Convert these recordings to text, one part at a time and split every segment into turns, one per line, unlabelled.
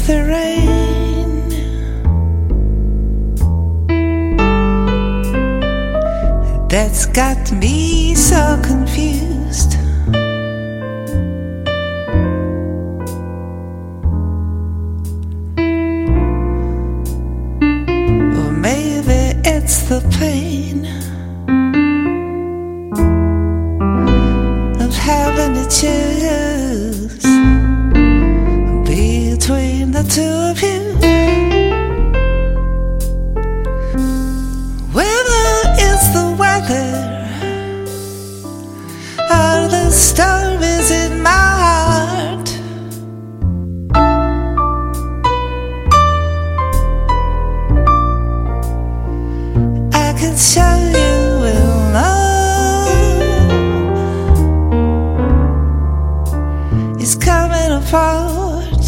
the rain. That's got me so confused. Or maybe it's the pain of having to choose between the two of you. Whether it's the weather or the storm is in my heart, I can show you love is coming apart.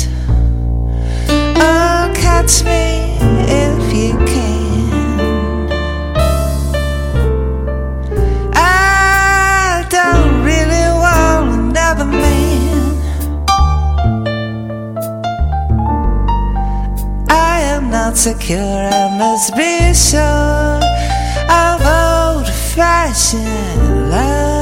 Oh, catch me if you can. I don't really want another man. I am not secure, I must be sure of old-fashioned love.